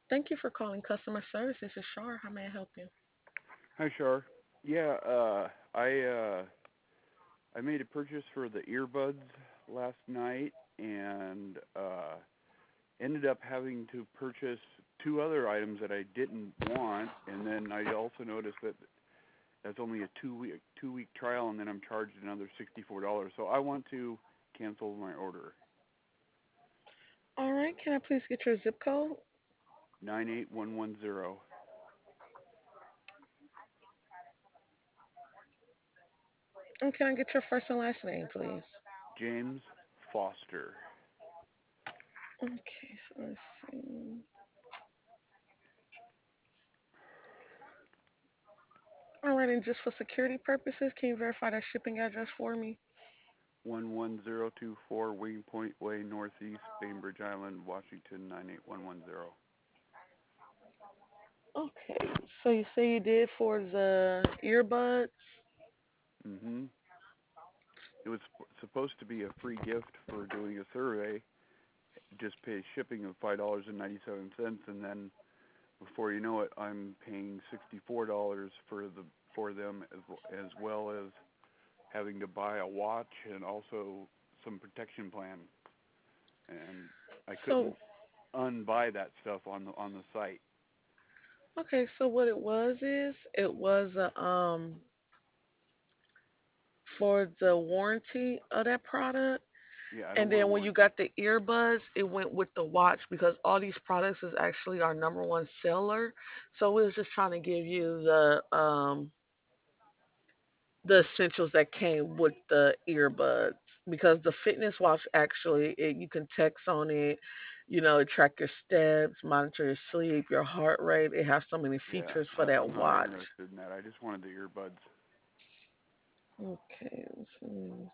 Thank you for calling customer service. This is Shar. How may I help you? Hi, Shar. Yeah, I made a purchase for the earbuds last night and ended up having to purchase two other items that I didn't want, and then I also noticed that that's only a two week trial, and then I'm charged another $64. So I want to cancel my order. All right. Can I please get your zip code? 98110. And can I get your first and last name, please? James Foster. Okay. So let's see. All right. And just for security purposes, can you verify that shipping address for me? 11024 Wingpoint Way Northeast, Bainbridge Island, Washington 98110. Okay. So you say you did for the earbuds. Mhm. It was supposed to be a free gift for doing a survey. Just pay shipping of $5.97, and then before you know it, I'm paying $64 for them as well as having to buy a watch and also some protection plan. And I couldn't So unbuy that stuff on the site. okay. So what it was is it was for the warranty of that product. Yeah, I don't And want a then when you warranty. got the earbuds, it went with the watch because all these products is actually our number one seller. So we was just trying to give you the essentials that came with the earbuds because the fitness watch actually you can text on it, it track your steps, monitor your sleep, your heart rate. It has so many Yeah, features for that I'm not watch. interested in that. I just wanted the earbuds. Okay. So,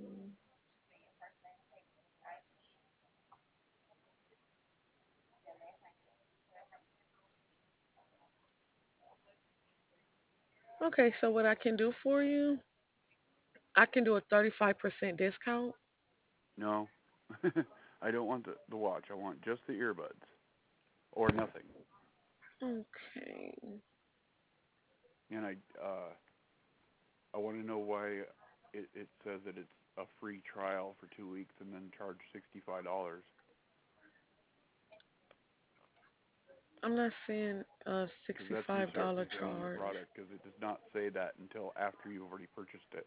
okay, so what I can do for you, I can do a 35% discount. No, I don't want the watch. I want just the earbuds or nothing. Okay. And I want to know why it says that it's a free trial for 2 weeks and then charge $65. I'm not seeing a Because that's $65 misrepresenting the charge. product because it does not say that until after you've already purchased it.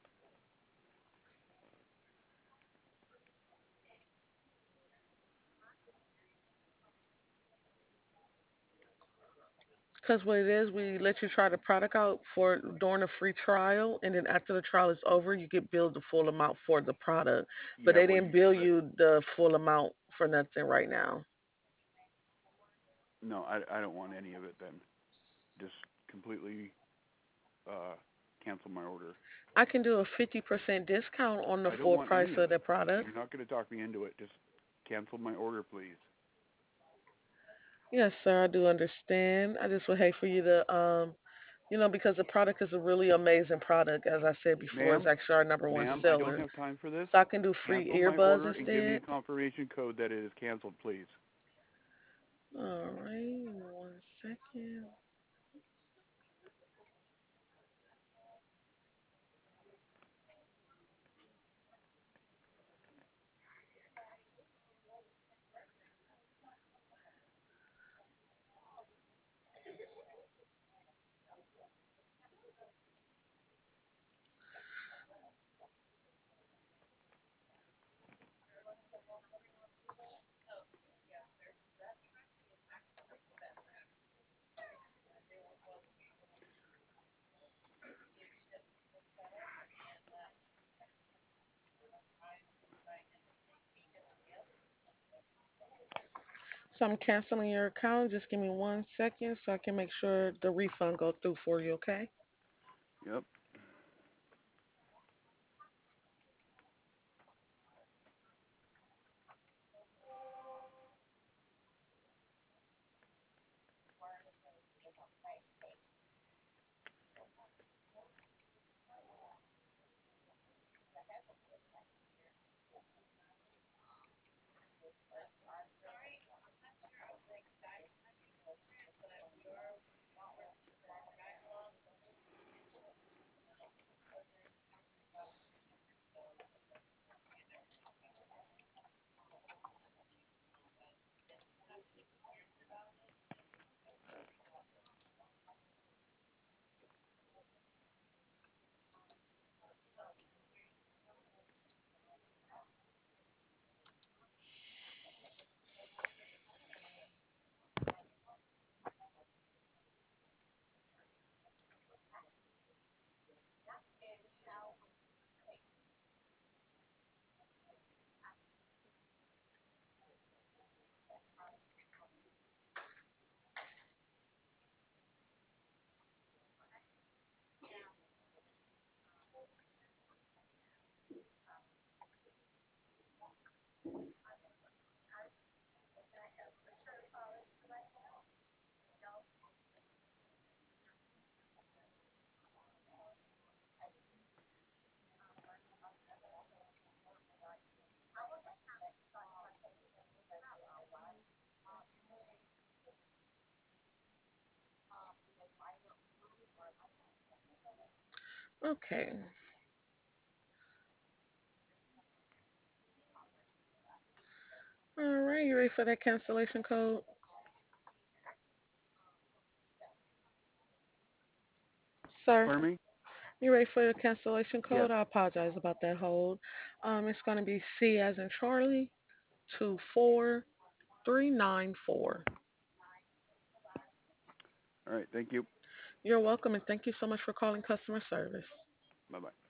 Because what it is, we let you try the product out for during a free trial, and then after the trial is over, you get billed the full amount for the product. But Yeah, they well, didn't bill you the full amount for nothing right now. no, I don't want any of it then. Just completely uh, cancel my order. I can do a 50% discount on the I don't full want any price of of it. the product. You're not going to talk me into it. Just cancel my order, please. Yes, sir, I do understand. I just would hate for you to, because the product is a really amazing product. As I said before, it's Ma'am, actually our number one ma'am, I don't seller. have time for this. So I can do free Cancel my earbuds order and give me a instead. confirmation code that it is canceled, please. All right, 1 second. So I'm canceling your account. Just give me 1 second so I can make sure the refund go through for you, okay? Yep. Okay. All right. You ready for that cancellation code, sir? Pardon me? You ready for the cancellation Yes. code? I apologize about that hold. It's going to be C as in Charlie, 24394. All right. Thank you. You're welcome, and thank you so much for calling customer service. Bye bye.